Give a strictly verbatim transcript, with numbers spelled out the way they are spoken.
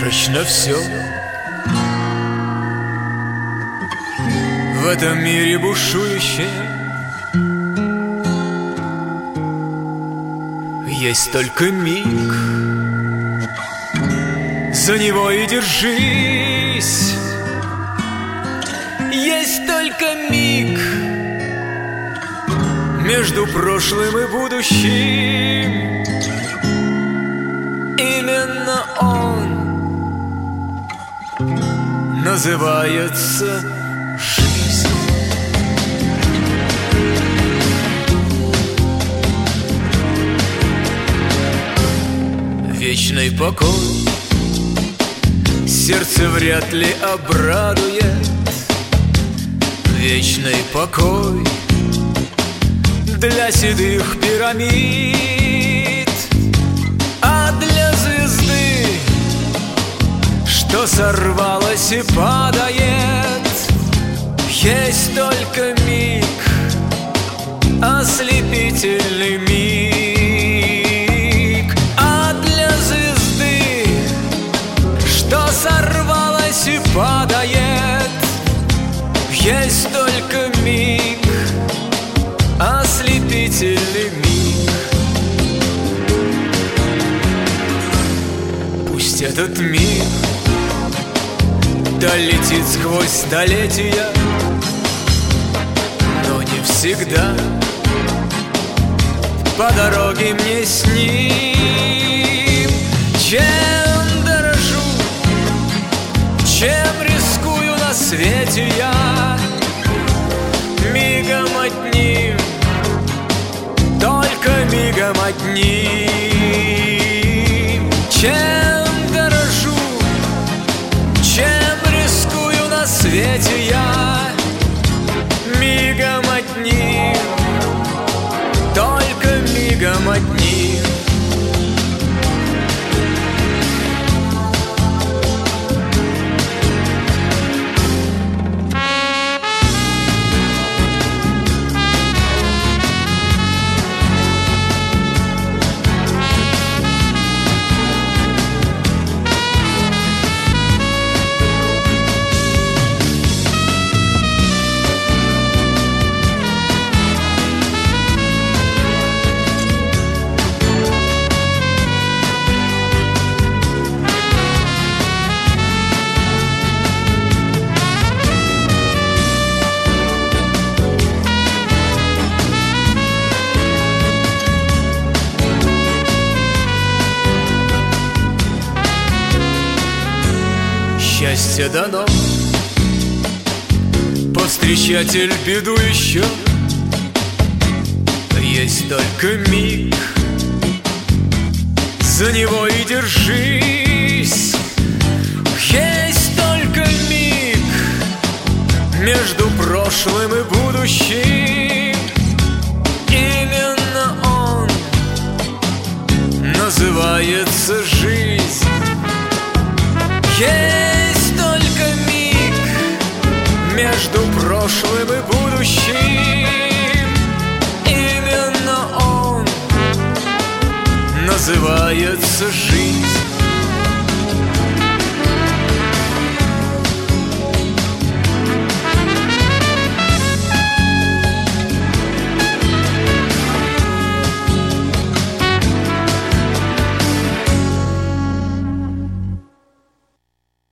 призрачно все. В этом мире бушующее есть только миг, за него и держись. Есть только миг между прошлым и будущим. Именно он называется жизнь. Вечный покой сердце вряд ли обрадует. Вечный покой для седых пирамид, а для звезды, что сорвалась и падает, есть только миг, ослепительный миг. А для звезды, что сорвалась и падает, есть только миг, ослепительный миг. Пусть этот миг долетит сквозь столетия, но не всегда по дороге мне с ним. Чем дорожу, чем рискую на свете я, мигом одним, только мигом одним. Чем дорожу, чем рискую на свете я, мигом одним, только мигом одним. Счастье дано, повстречатель беду еще. Есть только миг, за него и держись. Есть только миг между прошлым и будущим. Именно он называется жизнь. Есть только миг между прошлым и будущим. Именно он называется жизнь.